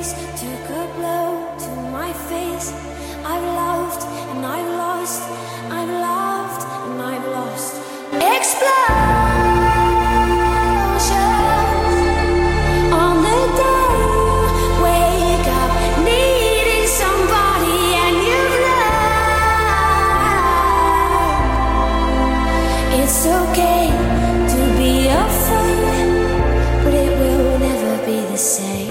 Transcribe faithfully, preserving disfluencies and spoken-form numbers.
grace took a blow to my face. I've loved and I've lost, I've loved and I've lost. Explosions on the day you wake up needing somebody and you've loved. It's okay to be afraid, but it will never be the same.